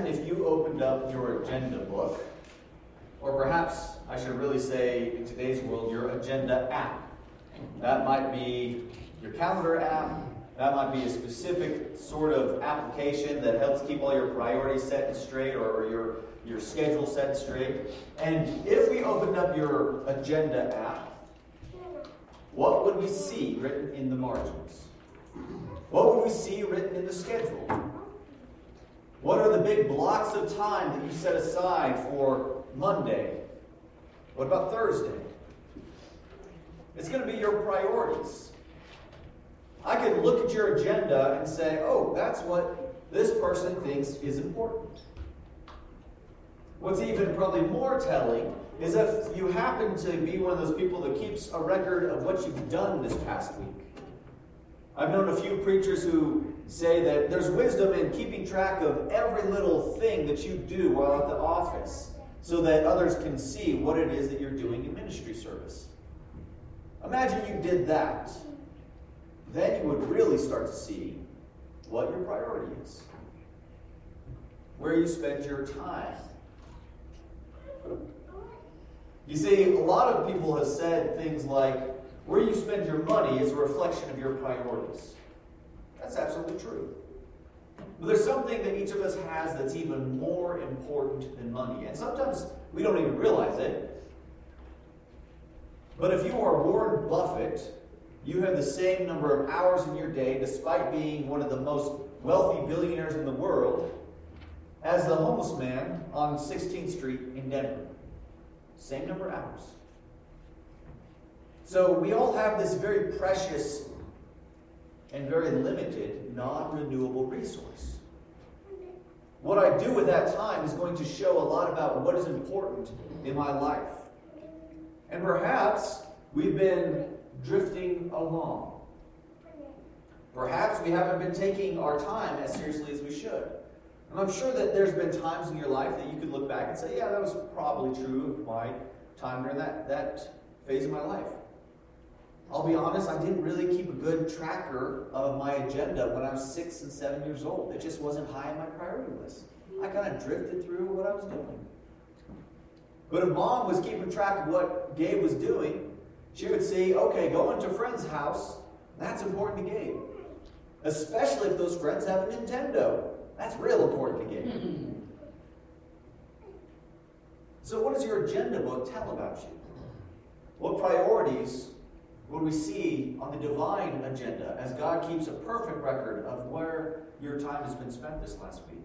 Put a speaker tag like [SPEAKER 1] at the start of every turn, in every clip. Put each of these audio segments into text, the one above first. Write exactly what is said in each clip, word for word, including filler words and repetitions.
[SPEAKER 1] imagine if you opened up your agenda book, or perhaps I should really say in today's world, your agenda app. That might be your calendar app. That might be a specific sort of application that helps keep all your priorities set and straight, or your, your schedule set and straight. And if we opened up your agenda app, what would we see written in the margins? What would we see written in the schedule? What are the big blocks of time that you set aside for Monday? What about Thursday? It's going to be your priorities. I could look at your agenda and say, oh, that's what this person thinks is important. What's even probably more telling is if you happen to be one of those people that keeps a record of what you've done this past week. I've known a few preachers who say that there's wisdom in keeping track of every little thing that you do while at the office so that others can see what it is that you're doing in ministry service. Imagine you did that. Then you would really start to see what your priority is, where you spend your time. You see, a lot of people have said things like, where you spend your money is a reflection of your priorities. That's absolutely true. But there's something that each of us has that's even more important than money. And sometimes we don't even realize it. But if you are Warren Buffett, you have the same number of hours in your day, despite being one of the most wealthy billionaires in the world, as the homeless man on sixteenth Street in Denver. Same number of hours. So we all have this very precious and very limited, non-renewable resource. What I do with that time is going to show a lot about what is important in my life. And perhaps we've been drifting along. Perhaps we haven't been taking our time as seriously as we should. And I'm sure that there's been times in your life that you could look back and say, yeah, that was probably true of my time during that, that phase of my life. I'll be honest, I didn't really keep a good tracker of my agenda when I was six and seven years old. It just wasn't high on my priority list. I kind of drifted through what I was doing. But if Mom was keeping track of what Gabe was doing, she would see, okay, going to a friend's house, that's important to Gabe. Especially if those friends have a Nintendo. That's real important to Gabe. So what does your agenda book tell about you? What priorities would we see on the divine agenda as God keeps a perfect record of where your time has been spent this last week?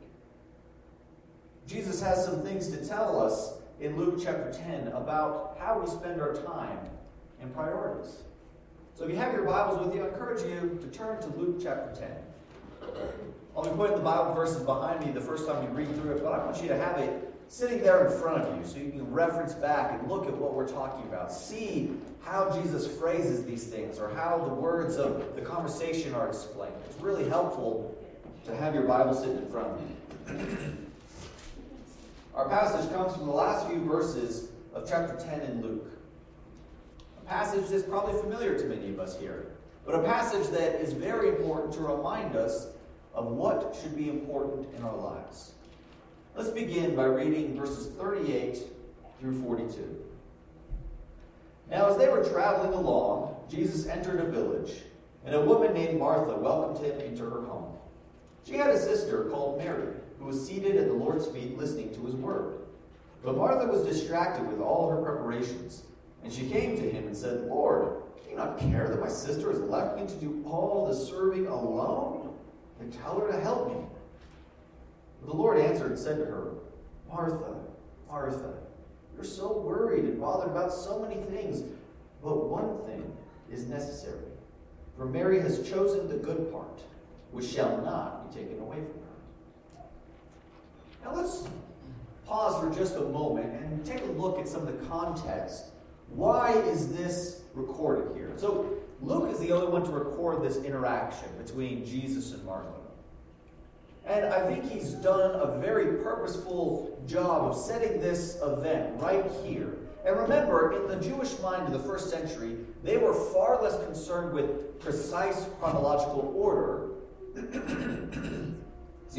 [SPEAKER 1] Jesus has some things to tell us in Luke chapter ten about how we spend our time and priorities. So if you have your Bibles with you, I encourage you to turn to Luke chapter ten. I'll be putting the Bible verses behind me the first time you read through it, but I want you to have it sitting there in front of you so you can reference back and look at what we're talking about. See how Jesus phrases these things or how the words of the conversation are explained. It's really helpful to have your Bible sitting in front of you. Our passage comes from the last few verses of chapter ten in Luke. A passage that's probably familiar to many of us here, but a passage that is very important to remind us of what should be important in our lives. Let's begin by reading verses thirty-eight through forty-two. Now, as they were traveling along, Jesus entered a village, and a woman named Martha welcomed him into her home. She had a sister called Mary, who was seated at the Lord's feet listening to his word. But Martha was distracted with all her preparations, and she came to him and said, Lord, do you not care that my sister has left me to do all the serving alone? Then tell her to help me. The Lord answered and said to her, Martha, Martha, you're so worried and bothered about so many things, but one thing is necessary. For Mary has chosen the good part, which shall not be taken away from her. Now let's pause for just a moment and take a look at some of the context. Why is this recorded here? So Luke is the only one to record this interaction between Jesus and Martha. And I think he's done a very purposeful job of setting this event right here. And remember, in the Jewish mind of the first century, they were far less concerned with precise chronological order excuse me,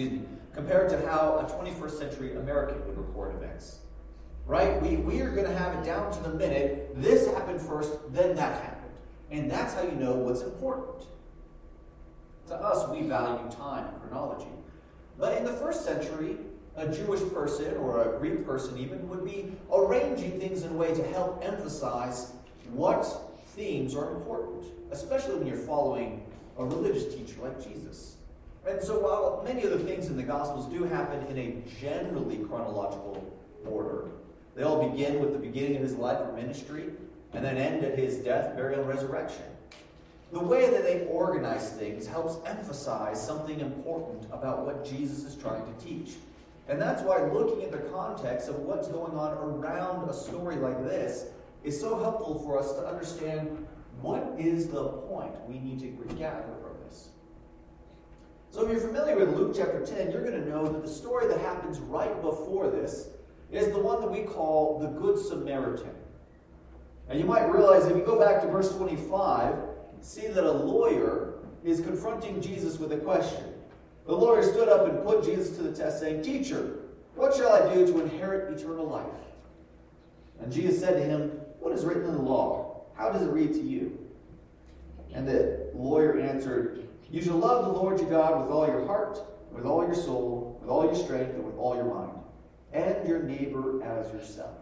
[SPEAKER 1] compared to how a twenty-first century American would record events. Right? We, we are going to have it down to the minute. This happened first, then that happened. And that's how you know what's important. To us, we value time and chronology. But in the first century, a Jewish person, or a Greek person even, would be arranging things in a way to help emphasize what themes are important, especially when you're following a religious teacher like Jesus. And so while many of the things in the Gospels do happen in a generally chronological order, they all begin with the beginning of his life or ministry, and then end at his death, burial, and resurrection. The way that they organize things helps emphasize something important about what Jesus is trying to teach. And that's why looking at the context of what's going on around a story like this is so helpful for us to understand what is the point we need to gather from this. So if you're familiar with Luke chapter ten, you're going to know that the story that happens right before this is the one that we call the Good Samaritan. And you might realize if you go back to verse twenty-five, see that a lawyer is confronting Jesus with a question. The lawyer stood up and put Jesus to the test, saying, "Teacher, what shall I do to inherit eternal life?" And Jesus said to him, "What is written in the law? How does it read to you?" And the lawyer answered, "You shall love the Lord your God with all your heart, with all your soul, with all your strength, and with all your mind, and your neighbor as yourself."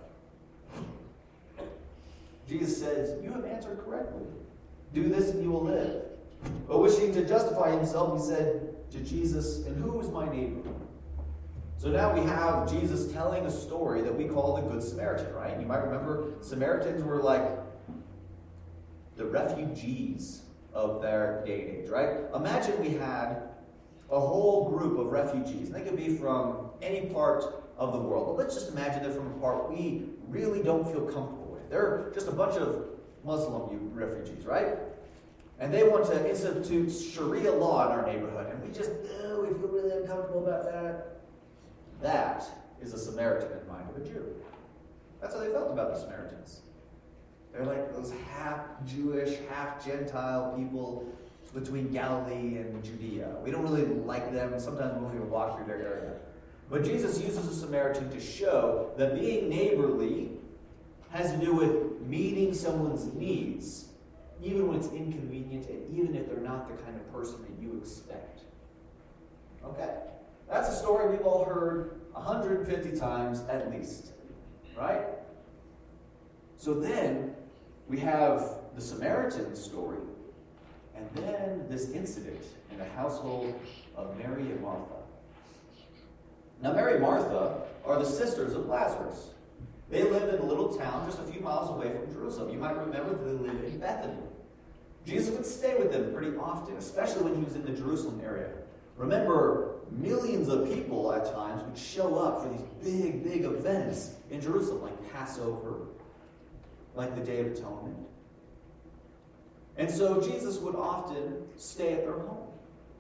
[SPEAKER 1] Jesus says, "You have answered correctly. Do this and you will live." But wishing to justify himself, he said to Jesus, "And who is my neighbor?" So now we have Jesus telling a story that we call the Good Samaritan, right? You might remember Samaritans were like the refugees of their day and age, right? Imagine we had a whole group of refugees. And they could be from any part of the world. But let's just imagine they're from a part we really don't feel comfortable with. They're just a bunch of Muslim refugees, right? And they want to institute Sharia law in our neighborhood. And we just, oh, we feel really uncomfortable about that. That is a Samaritan in the mind of a Jew. That's how they felt about the Samaritans. They're like those half-Jewish, half-Gentile people between Galilee and Judea. We don't really like them. Sometimes we won't even walk through their area. But Jesus uses a Samaritan to show that being neighborly has to do with meeting someone's needs, even when it's inconvenient and even if they're not the kind of person that you expect. Okay? That's a story we've all heard one hundred fifty times at least. Right? So then we have the Samaritan story, and then this incident in the household of Mary and Martha. Now, Mary and Martha are the sisters of Lazarus. They lived in a little town just a few miles away from Jerusalem. You might remember that they lived in Bethany. Jesus would stay with them pretty often, especially when he was in the Jerusalem area. Remember, millions of people at times would show up for these big, big events in Jerusalem, like Passover, like the Day of Atonement. And so Jesus would often stay at their home.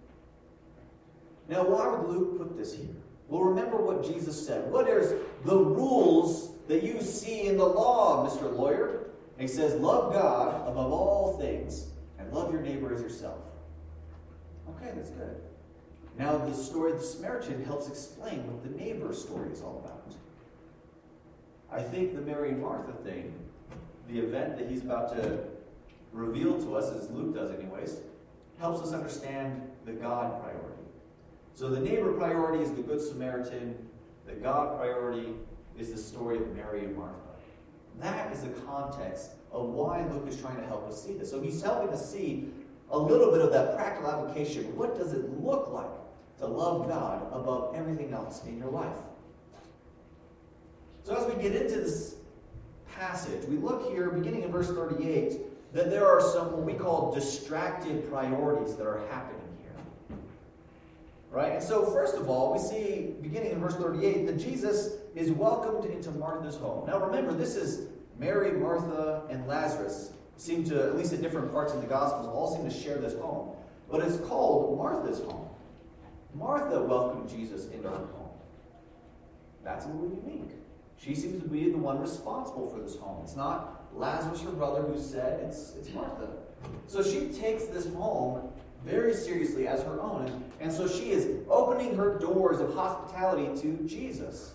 [SPEAKER 1] Now, why would Luke put this here? Well, remember what Jesus said. What are the rules that you see in the law, Mister Lawyer? And he says, love God above all things and love your neighbor as yourself. Okay, that's good. Now, the story of the Samaritan helps explain what the neighbor story is all about. I think the Mary and Martha thing, the event that he's about to reveal to us, as Luke does anyways, helps us understand the God priority. So the neighbor priority is the Good Samaritan. The God priority is the story of Mary and Martha. That is the context of why Luke is trying to help us see this. So he's helping us see a little bit of that practical application. What does it look like to love God above everything else in your life? So as we get into this passage, we look here, beginning in verse thirty-eight, that there are some what we call distracted priorities that are happening here. Right? And so first of all, we see, beginning in verse thirty-eight, that Jesus is welcomed into Martha's home. Now remember, this is Mary, Martha, and Lazarus seem to, at least at different parts in the Gospels, all seem to share this home. But it's called Martha's home. Martha welcomed Jesus into her home. That's a little unique. She seems to be the one responsible for this home. It's not Lazarus, her brother, who said, it's, it's Martha. So she takes this home very seriously as her own. And, and so she is opening her doors of hospitality to Jesus.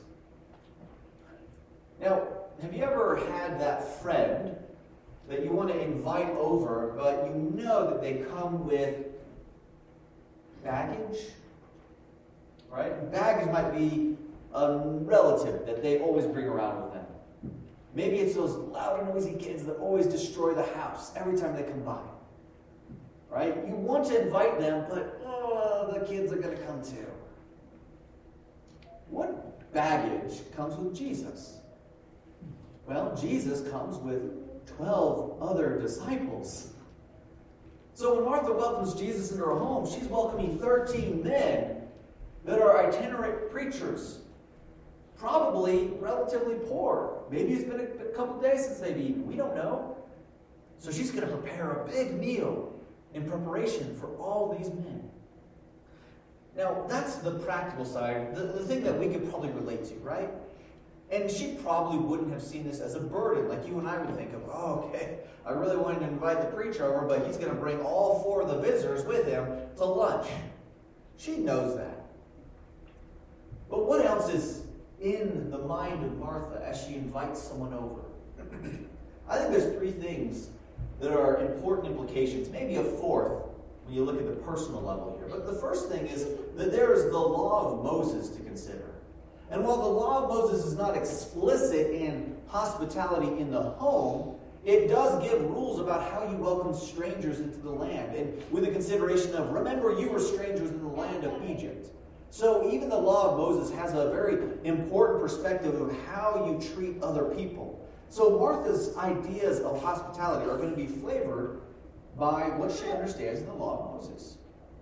[SPEAKER 1] Now, have you ever had that friend that you want to invite over, but you know that they come with baggage? Right? Baggage might be a relative that they always bring around with them. Maybe it's those loud and noisy kids that always destroy the house every time they come by. Right? You want to invite them, but oh, the kids are going to come too. What baggage comes with Jesus? Well, Jesus comes with twelve other disciples. So when Martha welcomes Jesus into her home, she's welcoming thirteen men that are itinerant preachers, probably relatively poor. Maybe it's been a, a couple days since they've eaten. We don't know. So she's going to prepare a big meal in preparation for all these men. Now, that's the practical side, the, the thing that we could probably relate to, right? And she probably wouldn't have seen this as a burden, like you and I would think of, oh, okay, I really wanted to invite the preacher over, but he's going to bring all four of the visitors with him to lunch. She knows that. But what else is in the mind of Martha as she invites someone over? I think there's three things that are important implications, maybe a fourth when you look at the personal level here. But the first thing is that there is the law of Moses to consider. And while the law of Moses is not explicit in hospitality in the home, it does give rules about how you welcome strangers into the land, and with the consideration of, remember, you were strangers in the land of Egypt. So even the law of Moses has a very important perspective of how you treat other people. So Martha's ideas of hospitality are going to be flavored by what she understands in the law of Moses.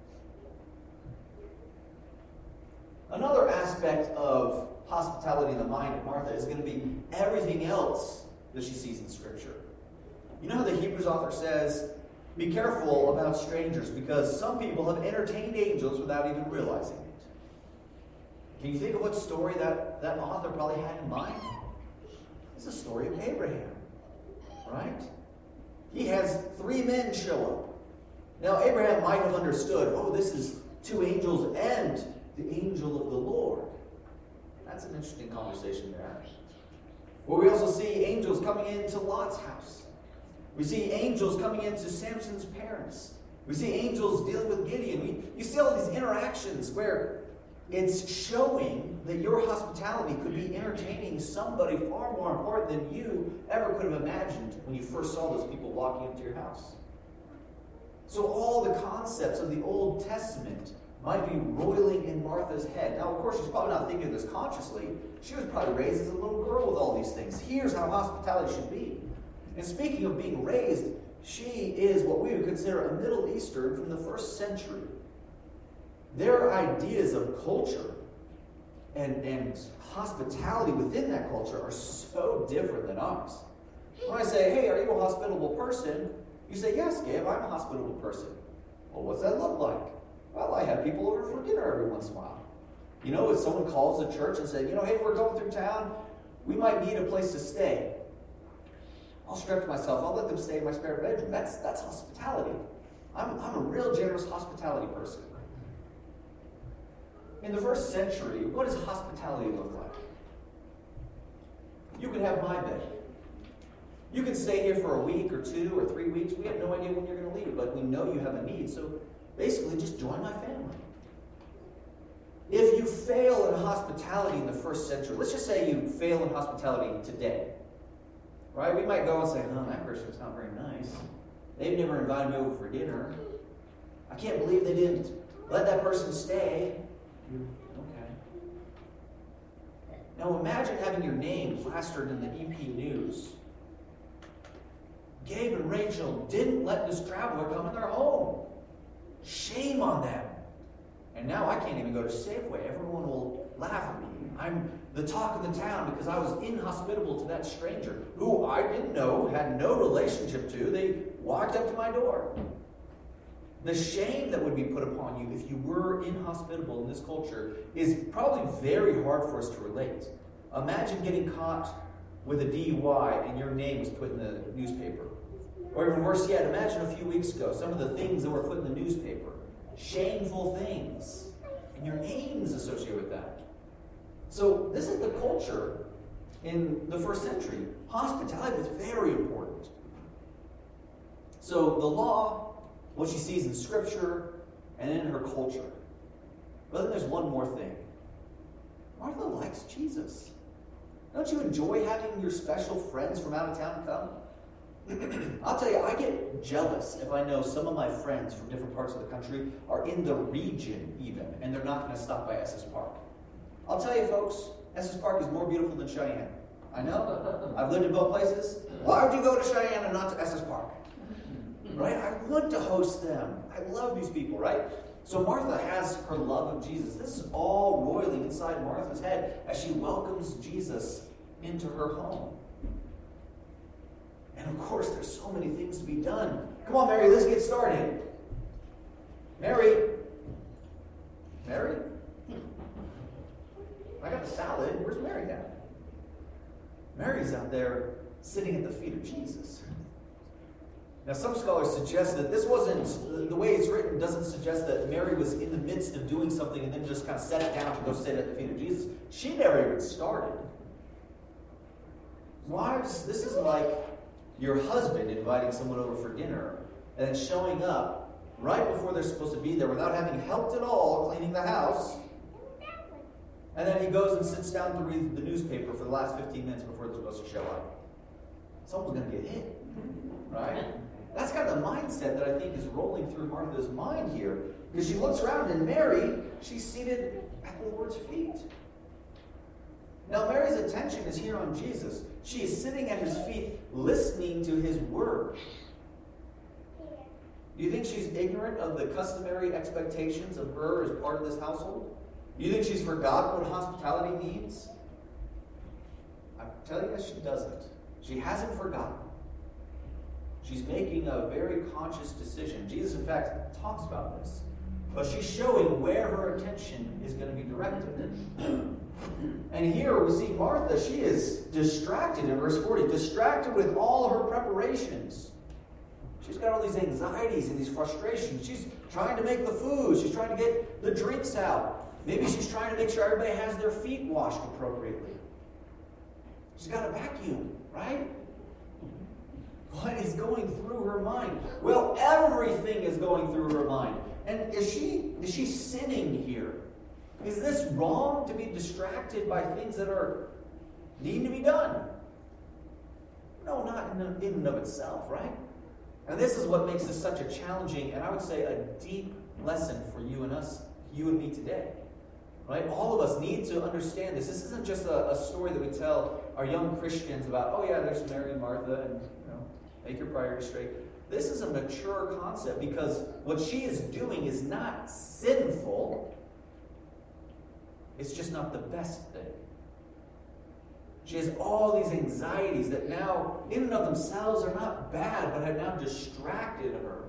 [SPEAKER 1] Another aspect of hospitality in the mind of Martha is going to be everything else that she sees in Scripture. You know how the Hebrews author says, be careful about strangers because some people have entertained angels without even realizing it. Can you think of what story that, that author probably had in mind? It's the story of Abraham, right? He has three men show up. Now, Abraham might have understood, oh, this is two angels and the angel of the Lord. That's an interesting conversation there. Well, we also see angels coming into Lot's house. We see angels coming into Samson's parents. We see angels dealing with Gideon. We, you see all these interactions where it's showing that your hospitality could be entertaining somebody far more important than you ever could have imagined when you first saw those people walking into your house. So all the concepts of the Old Testament might be roiling in Martha's head. Now, of course, she's probably not thinking of this consciously. She was probably raised as a little girl with all these things. Here's how hospitality should be. And speaking of being raised, she is what we would consider a Middle Eastern from the first century. Their ideas of culture and, and hospitality within that culture are so different than ours. When I say, hey, are you a hospitable person? You say, yes, Gabe, I'm a hospitable person. Well, what's that look like? Well, I have people over for dinner every once in a while. You know, if someone calls the church and says, you know, hey, we're going through town, we might need a place to stay. I'll stretch myself. I'll let them stay in my spare bedroom. That's that's hospitality. I'm, I'm a real generous hospitality person. In the first century, what does hospitality look like? You can have my bed. You can stay here for a week or two or three weeks. We have no idea when you're going to leave, but we know you have a need. So basically, just join my family. If you fail in hospitality in the first century, let's just say you fail in hospitality today. Right? We might go and say, oh, that person's not very nice. They've never invited me over for dinner. I can't believe they didn't let that person stay. Okay. Now imagine having your name plastered in the E P News. Gabe and Rachel didn't let this traveler come in their home. Shame on them. And now I can't even go to Safeway. Everyone will laugh at me. I'm the talk of the town because I was inhospitable to that stranger who I didn't know, had no relationship to. They walked up to my door. The shame that would be put upon you if you were inhospitable in this culture is probably very hard for us to relate. Imagine getting caught with a D U I and your name was put in the newspaper. Or even worse yet, imagine a few weeks ago, some of the things that were put in the newspaper. Shameful things. And your names associated with that. So this is the culture in the first century. Hospitality was very important. So the law, what she sees in Scripture, and in her culture. But then there's one more thing. Martha likes Jesus. Don't you enjoy having your special friends from out of town come? I'll tell you, I get jealous if I know some of my friends from different parts of the country are in the region even, and they're not going to stop by Estes Park. I'll tell you, folks, Estes Park is more beautiful than Cheyenne. I know. I've lived in both places. Why would you go to Cheyenne and not to Estes Park? Right? I want to host them. I love these people, right? So Martha has her love of Jesus. This is all roiling inside Martha's head as she welcomes Jesus into her home. And of course, there's so many things to be done. Come on, Mary, let's get started. Mary. Mary? I got the salad. Where's Mary at? Mary's out there sitting at the feet of Jesus. Now, some scholars suggest that this wasn't, the way it's written doesn't suggest that Mary was in the midst of doing something and then just kind of set it down to go sit at the feet of Jesus. She never even started. Wives, this is like your husband inviting someone over for dinner and then showing up right before they're supposed to be there without having helped at all cleaning the house. And then he goes and sits down to read the newspaper for the last fifteen minutes before they're supposed to show up. Someone's going to get hit, right? That's kind of the mindset that I think is rolling through Martha's mind here. Because she looks around and Mary, she's seated at the Lord's feet. Now Mary's attention is here on Jesus. She is sitting at his feet listening to his word. Do you think she's ignorant of the customary expectations of her as part of this household? Do you think she's forgotten what hospitality means? I tell you, she doesn't. She hasn't forgotten. She's making a very conscious decision. Jesus, in fact, talks about this. But she's showing where her attention is going to be directed. And here we see Martha, she is distracted in verse forty, distracted with all her preparations. She's got all these anxieties and these frustrations. She's trying to make the food. She's trying to get the drinks out. Maybe she's trying to make sure everybody has their feet washed appropriately. She's got a vacuum, right? What is going through her mind? Well, everything is going through her mind. And is she is she sinning here? Is this wrong to be distracted by things that are need to be done? No, not in and of itself, right? And this is what makes this such a challenging, and I would say a deep lesson for you and us, you and me today. Right? All of us need to understand this. This isn't just a, a story that we tell our young Christians about, oh yeah, there's Mary and Martha, and you know, make your priorities straight. This is a mature concept because what she is doing is not sinful. It's just not the best thing. She has all these anxieties that now, in and of themselves, are not bad, but have now distracted her.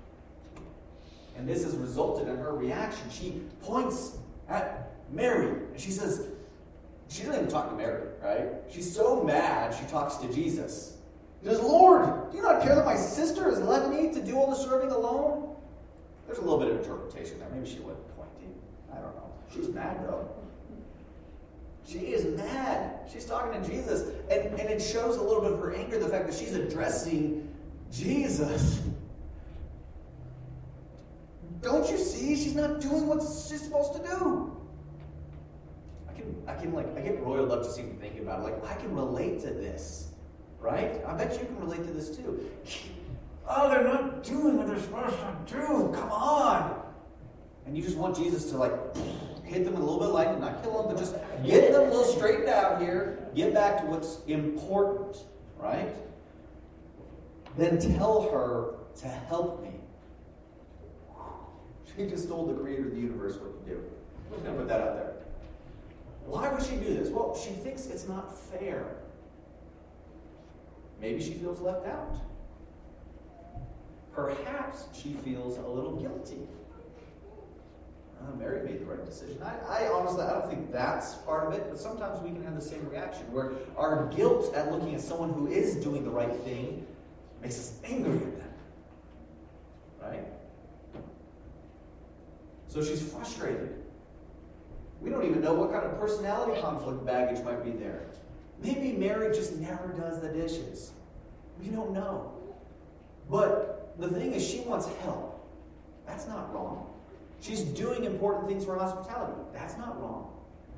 [SPEAKER 1] And this has resulted in her reaction. She points at Mary, and she says, she doesn't even talk to Mary, right? She's so mad, she talks to Jesus. She says, Lord, do you not care that my sister has left me to do all the serving alone? There's a little bit of interpretation there. Maybe she wasn't pointing. I don't know. She's mad, though. She is mad. She's talking to Jesus. And, and it shows a little bit of her anger, the fact that she's addressing Jesus. Don't you see? She's not doing what she's supposed to do. I can, I can like, I get roiled up just even thinking about it. Like, I can relate to this, right? I bet you can relate to this too. Oh, they're not doing what they're supposed to do. Come on. And you just want Jesus to like hit them with a little bit of lightning, not kill them, but just get them a little straightened out here. Get back to what's important, right? Then tell her to help me. She just told the creator of the universe what to do. I'm just going to put that out there. Why would she do this? Well, she thinks it's not fair. Maybe she feels left out. Perhaps she feels a little guilty. Uh, Mary made the right decision. I, I honestly, I don't think that's part of it, but sometimes we can have the same reaction where our guilt at looking at someone who is doing the right thing makes us angry at them. Right? So she's frustrated. We don't even know what kind of personality conflict baggage might be there. Maybe Mary just never does the dishes. We don't know. But the thing is, she wants help. That's not wrong. She's doing important things for hospitality. That's not wrong.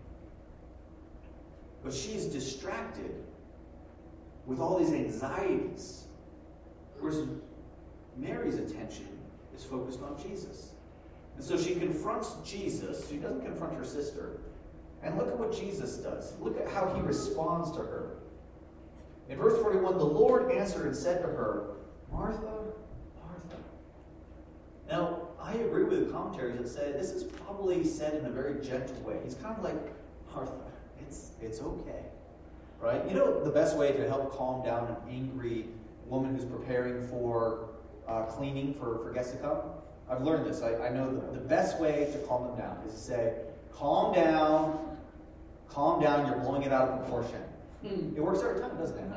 [SPEAKER 1] But she's distracted with all these anxieties. Whereas Mary's attention is focused on Jesus. And so she confronts Jesus. She doesn't confront her sister. And look at what Jesus does. Look at how he responds to her. In verse forty-one, the Lord answered and said to her, Martha, Martha. Now, I agree with the commentaries that say this is probably said in a very gentle way. He's kind of like, Martha, it's, it's okay. Right? You know the best way to help calm down an angry woman who's preparing for uh, cleaning for, for guests to come? I've learned this. I, I know the, the best way to calm them down is to say, calm down, calm down, you're blowing it out of proportion. Mm. It works every time, doesn't it?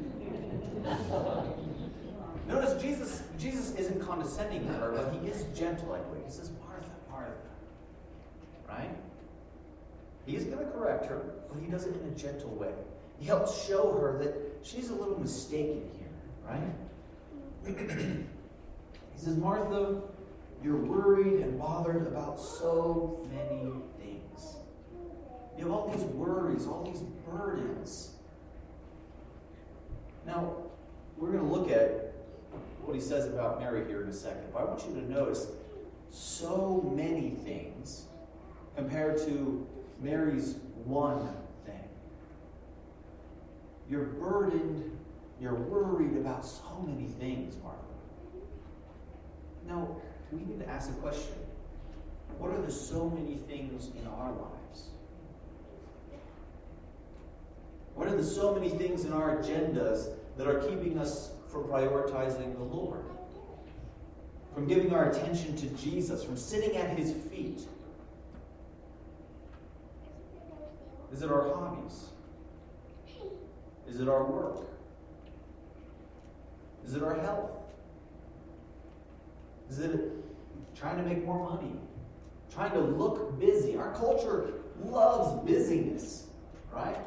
[SPEAKER 1] Mm-hmm. Notice Jesus, Jesus isn't condescending to her, but he is gentle, I believe. He says, Martha, Martha. Right? He's going to correct her, but he does it in a gentle way. He helps show her that she's a little mistaken here, right? He says, Martha, you're worried and bothered about so many things. You have all these worries, all these burdens. Now, we're going to look at what he says about Mary here in a second, but I want you to notice so many things compared to Mary's one thing. You're burdened, you're worried about so many things, Martha. Now, we need to ask the question, what are the so many things in our lives? What are the so many things in our agendas that are keeping us from prioritizing the Lord? From giving our attention to Jesus, from sitting at his feet? Is it our hobbies? Is it our work? Is it our health? Is it trying to make more money? Trying to look busy? Our culture loves busyness, right?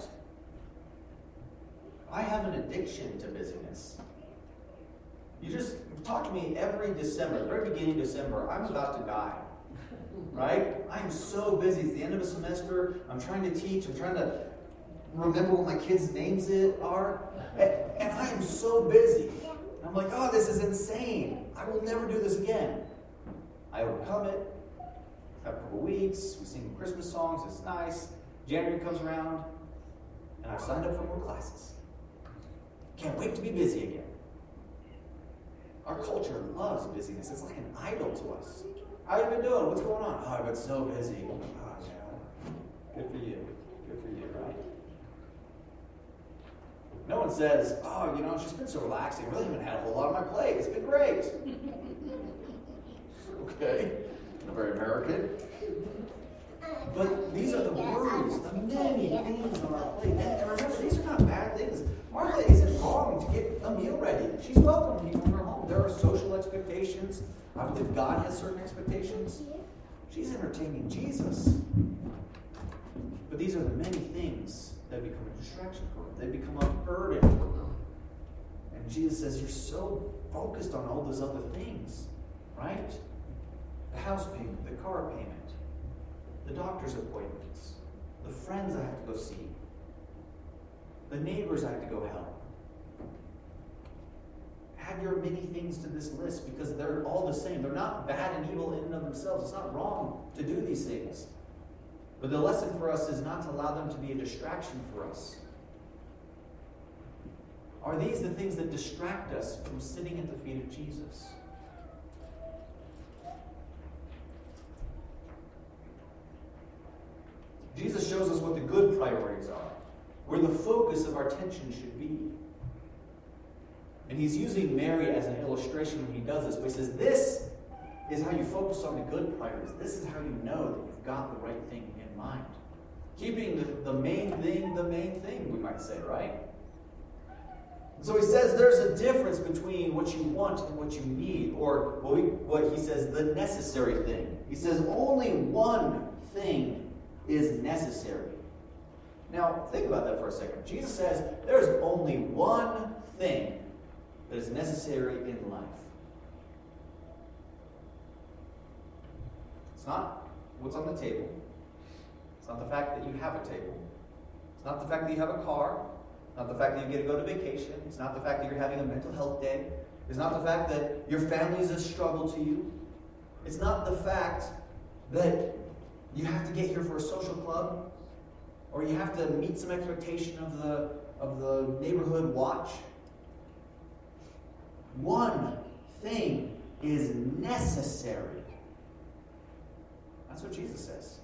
[SPEAKER 1] I have an addiction to busyness. You just talk to me every December, the very beginning of December, I'm about to die. Right? I am so busy. It's the end of a semester. I'm trying to teach. I'm trying to remember what my kids' names are. And, and I am so busy. I'm like, oh, this is insane. I will never do this again. I overcome it. Have a couple weeks. We sing Christmas songs. It's nice. January comes around. And I've signed up for more classes. Can't wait to be busy again. Our culture loves busyness. It's like an idol to us. How you been doing? What's going on? Oh, I've been so busy. Oh, yeah. Good for you. Good for you, right? No one says, oh, you know, it's just been so relaxing. I really haven't had a whole lot on my plate. It's been great. Okay. Not very American. But these are the worries, the many things on our plate. And remember, these are not bad things. Martha isn't wrong to get a meal ready. She's welcome people in her home. There are social expectations. I believe God has certain expectations. She's entertaining Jesus. But these are the many things that become a distraction for her. They become a burden for her. And Jesus says, you're so focused on all those other things, right? The house payment, the car payment, the doctor's appointments, the friends I have to go see, the neighbors I have to go help. Add your many things to this list because they're all the same. They're not bad and evil in and of themselves. It's not wrong to do these things. But the lesson for us is not to allow them to be a distraction for us. Are these the things that distract us from sitting at the feet of Jesus? Jesus shows us what the good priorities are, where the focus of our attention should be. And he's using Mary as an illustration when he does this. But he says, this is how you focus on the good priorities. This is how you know that you've got the right thing in mind. Keeping the, the main thing the main thing, we might say, right? So he says there's a difference between what you want and what you need, or what, we, what he says, the necessary thing. He says only one thing is necessary. Now, think about that for a second. Jesus says there's only one thing that is necessary in life. It's not what's on the table. It's not the fact that you have a table. It's not the fact that you have a car. Not the fact that you get to go to vacation. It's not the fact that you're having a mental health day. It's not the fact that your family is a struggle to you. It's not the fact that you have to get here for a social club, or you have to meet some expectation of the, of the neighborhood watch. One thing is necessary. That's what Jesus says.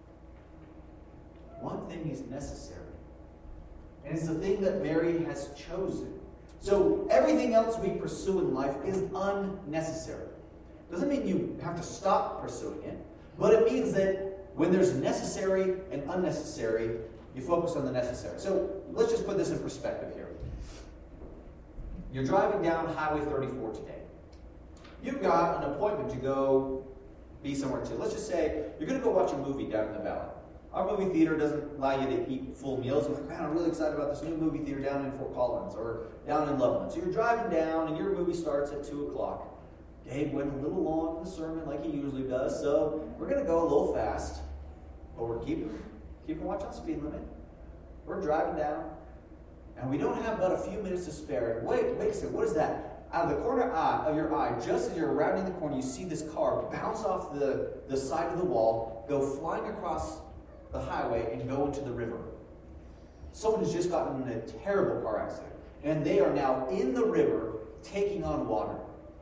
[SPEAKER 1] One thing is necessary. And it's the thing that Mary has chosen. So everything else we pursue in life is unnecessary. Doesn't mean you have to stop pursuing it, but it means that when there's necessary and unnecessary, you focus on the necessary. So let's just put this in perspective here. You're driving down Highway thirty-four today. You've got an appointment to go be somewhere to. Let's just say you're going to go watch a movie down in the valley. Our movie theater doesn't allow you to eat full meals. You're like, man, I'm really excited about this new movie theater down in Fort Collins or down in Loveland. So you're driving down, and your movie starts at two o'clock. Dave went a little long in the sermon like he usually does, so we're going to go a little fast. But we're keeping, keeping watch on speed limit. We're driving down, and we don't have but a few minutes to spare. Wait, wait a second, what is that? Out of the corner eye of your eye, just as you're rounding the corner, you see this car bounce off the, the side of the wall, go flying across the highway and go into the river. Someone has just gotten in a terrible car accident, and they are now in the river taking on water.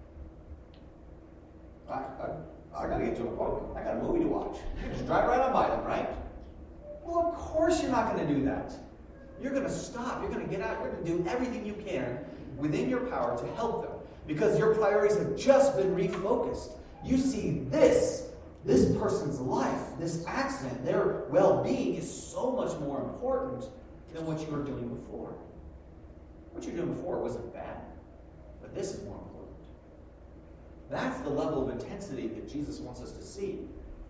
[SPEAKER 1] I, I, I got to get to an appointment. I got a movie to watch. You just drive right on by them, right? Well, of course you're not going to do that. You're going to stop. You're going to get out. You're going to do everything you can within your power to help them, because your priorities have just been refocused. You see this. This person's life, this accident, their well-being is so much more important than what you were doing before. What you were doing before wasn't bad, but this is more important. That's the level of intensity that Jesus wants us to see.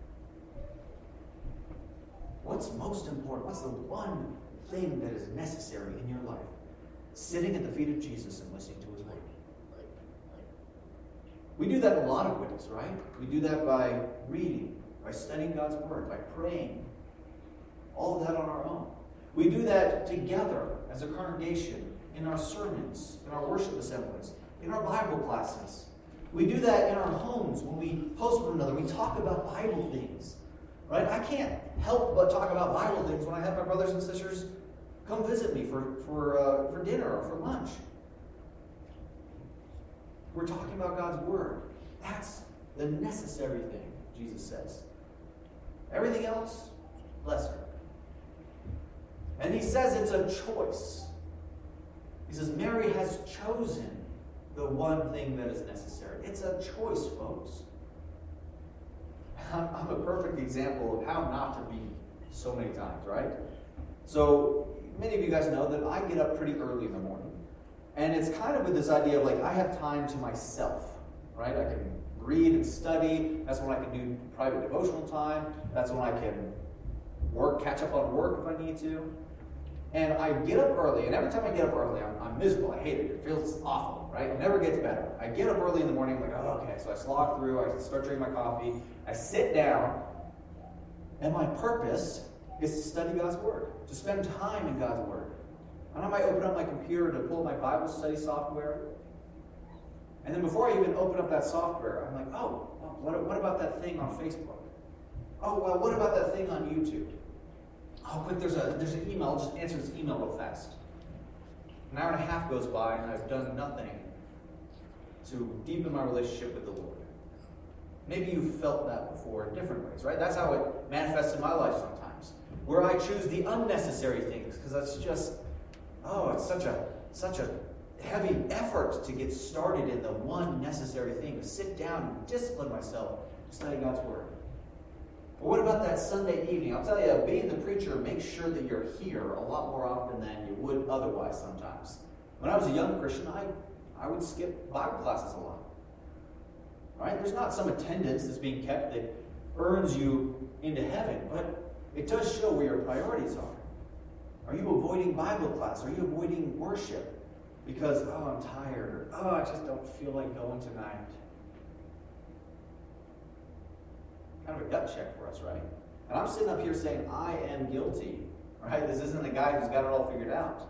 [SPEAKER 1] What's most important? What's the one thing that is necessary in your life? Sitting at the feet of Jesus and listening to his word. We do that in a lot of ways, right? We do that by reading, by studying God's word, by praying. All of that on our own. We do that together as a congregation, in our sermons, in our worship assemblies, in our Bible classes. We do that in our homes when we host one another. We talk about Bible things, right? I can't help but talk about Bible things when I have my brothers and sisters come visit me for, for, uh, for dinner or for lunch. We're talking about God's word. That's the necessary thing, Jesus says. Everything else, lesser. And he says it's a choice. He says Mary has chosen the one thing that is necessary. It's a choice, folks. I'm, I'm a perfect example of how not to be so many times, right? So many of you guys know that I get up pretty early in the morning. And it's kind of with this idea of like, I have time to myself, right? I can read and study. That's when I can do private devotional time. That's when I can work, catch up on work if I need to. And I get up early, and every time I get up early, I'm, I'm miserable. I hate it. It feels awful, right? It never gets better. I get up early in the morning, I'm like, oh, okay. So I slog through, I start drinking my coffee, I sit down, and my purpose is to study God's word, to spend time in God's word. And I might open up my computer to pull up my Bible study software. And then before I even open up that software, I'm like, oh, well, what, what about that thing on Facebook? Oh, well, what about that thing on YouTube? Oh, quick, there's a there's an email. I'll just answer this email real fast. An hour and a half goes by, and I've done nothing to deepen my relationship with the Lord. Maybe you've felt that before in different ways, right? That's how it manifests in my life sometimes, where I choose the unnecessary things because that's just, oh, it's such a such a heavy effort to get started in the one necessary thing, to sit down and discipline myself to study God's word. But what about that Sunday evening? I'll tell you, being the preacher makes sure that you're here a lot more often than you would otherwise sometimes. When I was a young Christian, I, I would skip Bible classes a lot. Right? There's not some attendance that's being kept that earns you into heaven, but it does show where your priorities are. Are you avoiding Bible class? Are you avoiding worship? Because, oh, I'm tired, or oh, I just don't feel like going tonight. Kind of a gut check for us, right? And I'm sitting up here saying, I am guilty, right? This isn't a guy who's got it all figured out.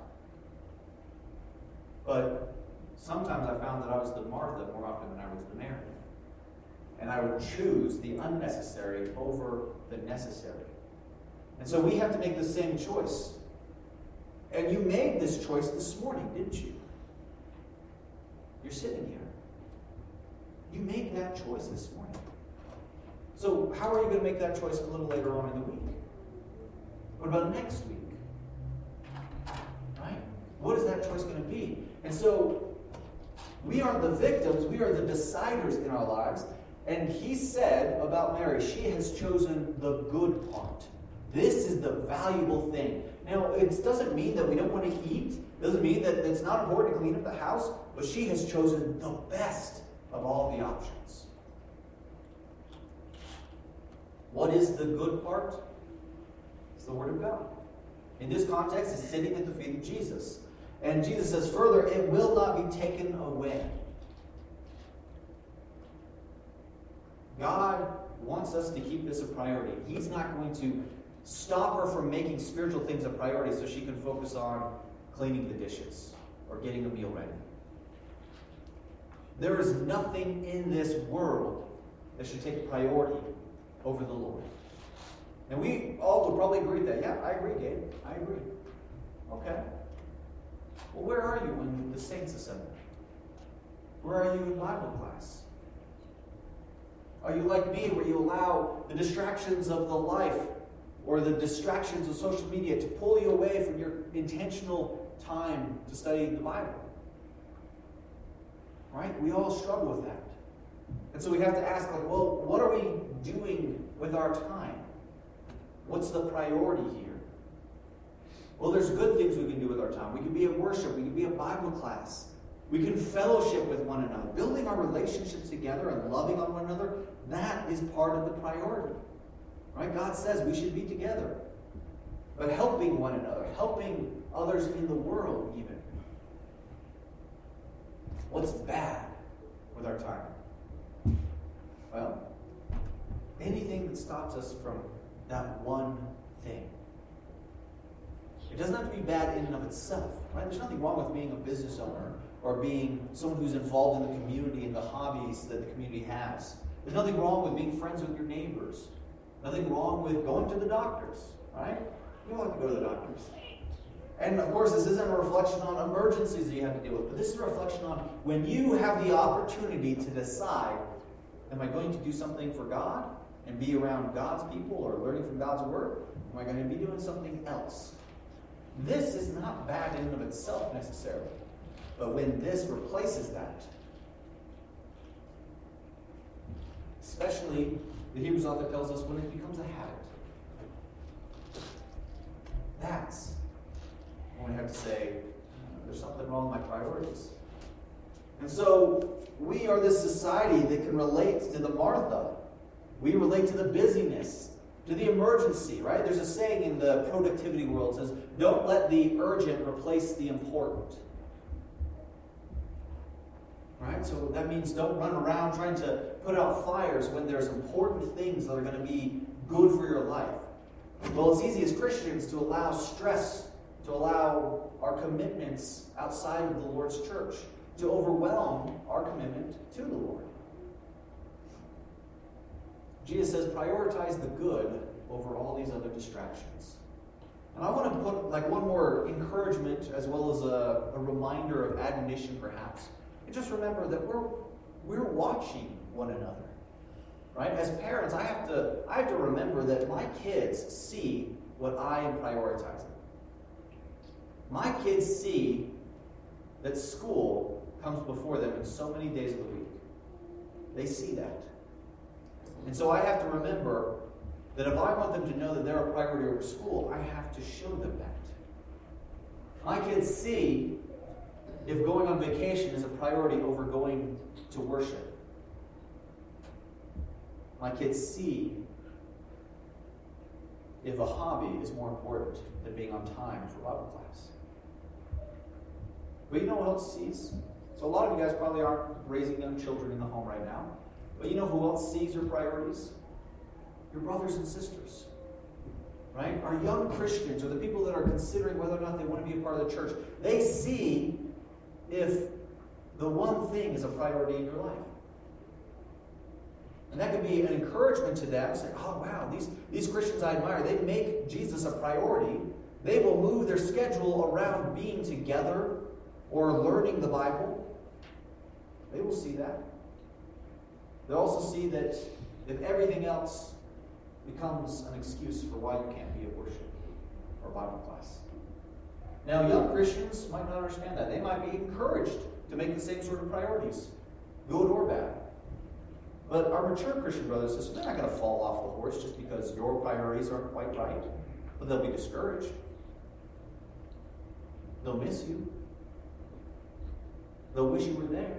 [SPEAKER 1] But sometimes I found that I was the Martha more often than I was the Mary. And I would choose the unnecessary over the necessary. And so we have to make the same choice. And you made this choice this morning, didn't you? You're sitting here. You made that choice this morning. So how are you going to make that choice a little later on in the week? What about next week? Right? What is that choice going to be? And so we aren't the victims, we are the deciders in our lives. And he said about Mary, she has chosen the good part. This is the valuable thing. Now, it doesn't mean that we don't want to eat. It doesn't mean that it's not important to clean up the house. But she has chosen the best of all the options. What is the good part? It's the Word of God. In this context, it's sitting at the feet of Jesus. And Jesus says further, it will not be taken away. God wants us to keep this a priority. He's not going to stop her from making spiritual things a priority so she can focus on cleaning the dishes or getting a meal ready. There is nothing in this world that should take priority over the Lord. And we all would probably agree with that. Yeah, I agree, Gabe. I agree. Okay? Well, where are you when the saints assemble? Where are you in Bible class? Are you like me, where you allow the distractions of the life or the distractions of social media to pull you away from your intentional time to study the Bible? Right? We all struggle with that. And so we have to ask, like, well, what are we doing with our time? What's the priority here? Well, there's good things we can do with our time. We can be at worship. We can be at Bible class. We can fellowship with one another. Building our relationships together and loving on one another, that is part of the priority. Right? God says we should be together. But helping one another, helping others in the world even. What's bad with our time? Well, anything that stops us from that one thing. It doesn't have to be bad in and of itself. Right? There's nothing wrong with being a business owner or being someone who's involved in the community and the hobbies that the community has. There's nothing wrong with being friends with your neighbors. Nothing wrong with going to the doctors. Right? You don't have to go to the doctors. And of course, this isn't a reflection on emergencies that you have to deal with, but this is a reflection on when you have the opportunity to decide, am I going to do something for God and be around God's people or learning from God's Word? Am I going to be doing something else? This is not bad in and of itself necessarily, but when this replaces that, especially the Hebrews author tells us when it becomes a habit, that's when we have to say, there's something wrong with my priorities. And so we are this society that can relate to the Martha. We relate to the busyness, to the emergency, right? There's a saying in the productivity world that says, don't let the urgent replace the important. Right? So that means don't run around trying to put out fires when there's important things that are going to be good for your life. Well, it's easy as Christians to allow stress, to allow our commitments outside of the Lord's church, to overwhelm our commitment to the Lord. Jesus says, prioritize the good over all these other distractions. And I want to put like one more encouragement as well as a, a reminder of admonition perhaps. And just remember that we're we're watching one another. Right? As parents, I have to I have to remember that my kids see what I am prioritizing. My kids see that school comes before them in so many days of the week. They see that. And so I have to remember that if I want them to know that they're a priority over school, I have to show them that. My kids see if going on vacation is a priority over going to worship. My kids see if a hobby is more important than being on time for Bible class. But you know what else sees? So a lot of you guys probably aren't raising young children in the home right now. But you know who else sees your priorities? Your brothers and sisters. Right? Our young Christians, or the people that are considering whether or not they want to be a part of the church, they see if the one thing is a priority in your life. And that could be an encouragement to them, saying, oh wow, these, these Christians I admire, they make Jesus a priority. They will move their schedule around being together or learning the Bible. They will see that. They'll also see that if everything else becomes an excuse for why you can't be at worship or Bible class. Now, young Christians might not understand that. They might be encouraged to make the same sort of priorities, good or bad. But our mature Christian brothers and sisters, they're not going to fall off the horse just because your priorities aren't quite right. But they'll be discouraged. They'll miss you. They'll wish you were there.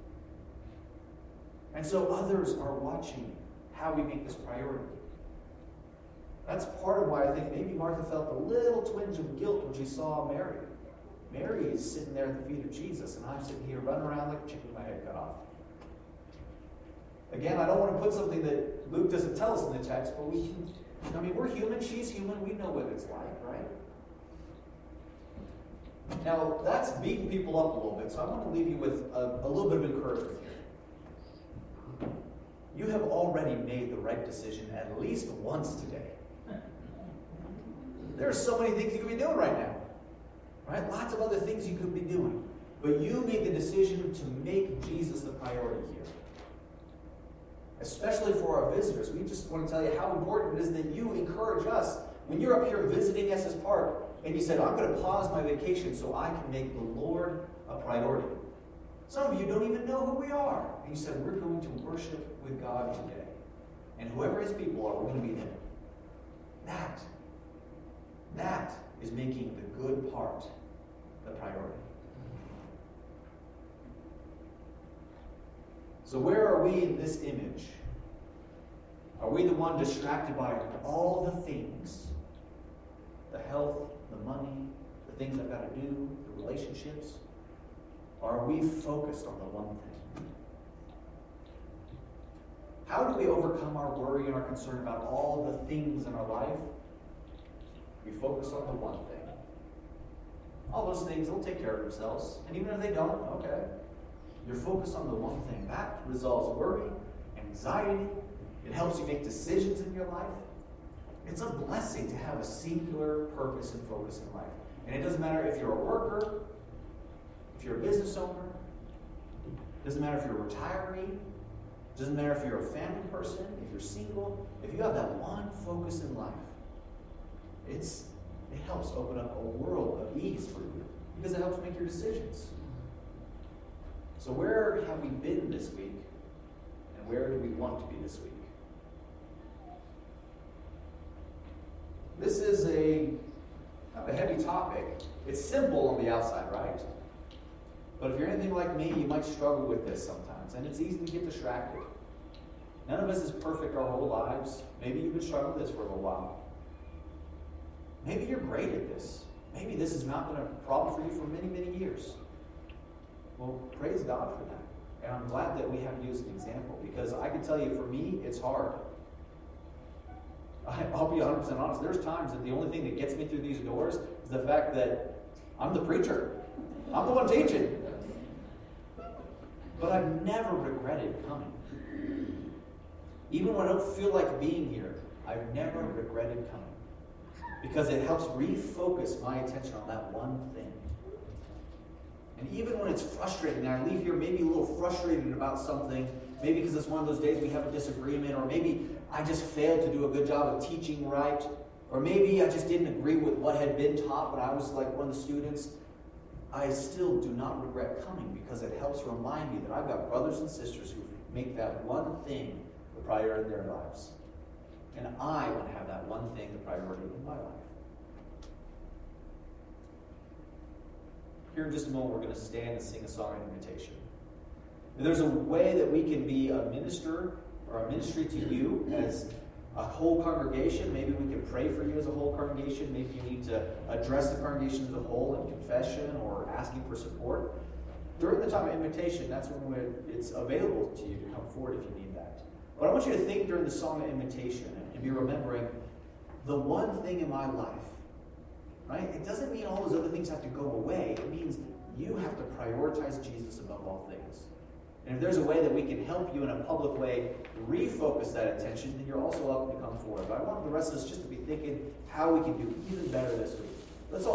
[SPEAKER 1] And so others are watching how we make this priority. That's part of why I think maybe Martha felt a little twinge of guilt when she saw Mary. Mary is sitting there at the feet of Jesus, and I'm sitting here running around like a chicken with my head cut off. Again, I don't want to put something that Luke doesn't tell us in the text, but we can, I mean, we're human, she's human, we know what it's like, right? Now, that's beating people up a little bit, so I want to leave you with a, a little bit of encouragement here. You have already made the right decision at least once today. There are so many things you could be doing right now. Right? Lots of other things you could be doing. But you made the decision to make Jesus the priority here. Especially for our visitors. We just want to tell you how important it is that you encourage us. When you're up here visiting Estes Park, and you said, I'm going to pause my vacation so I can make the Lord a priority. Some of you don't even know who we are. And you said, we're going to worship with God today. And whoever his people are, we're going to be there. That, that is making the good part the priority. So where are we in this image? Are we the one distracted by all the things? The health, the money, the things I've got to do, the relationships? Or are we focused on the one thing? How do we overcome our worry and our concern about all the things in our life? We focus on the one thing. All those things will take care of themselves. And even if they don't, okay. You're focused on the one thing. That resolves worry, anxiety. It helps you make decisions in your life. It's a blessing to have a singular purpose and focus in life. And it doesn't matter if you're a worker, if you're a business owner, it doesn't matter if you're a retiree, it doesn't matter if you're a family person, if you're single, if you have that one focus in life, it's it helps open up a world of ease for you because it helps make your decisions. So where have we been this week, and where do we want to be this week? This is a kind of a heavy topic. It's simple on the outside, right? But if you're anything like me, you might struggle with this sometimes, and it's easy to get distracted. None of us is perfect our whole lives. Maybe you've been struggling with this for a little while. Maybe you're great at this. Maybe this has not been a problem for you for many, many years. Well, praise God for that. And I'm glad that we have you as an example, because I can tell you, for me, it's hard. I, I'll be one hundred percent honest. There's times that the only thing that gets me through these doors is the fact that I'm the preacher. I'm the one teaching. But I've never regretted coming. Even when I don't feel like being here, I've never regretted coming. Because it helps refocus my attention on that one thing. And even when it's frustrating, and I leave here maybe a little frustrated about something, maybe because it's one of those days we have a disagreement, or maybe I just failed to do a good job of teaching right, or maybe I just didn't agree with what had been taught when I was like one of the students, I still do not regret coming, because it helps remind me that I've got brothers and sisters who make that one thing the priority in their lives. And I want to have that one thing the priority in my life. here in just a moment, we're going to stand and sing a song of invitation. And there's a way that we can be a minister or a ministry to you as a whole congregation. Maybe we can pray for you as a whole congregation. Maybe you need to address the congregation as a whole in confession or asking for support. During the time of invitation, that's when it's available to you to come forward if you need that. But I want you to think during the song of invitation and be remembering the one thing in my life, right? It doesn't mean all those other things have to go away. It means you have to prioritize Jesus above all things. And if there's a way that we can help you in a public way refocus that attention, then you're also welcome to come forward. But I want the rest of us just to be thinking how we can do even better this week. Let's all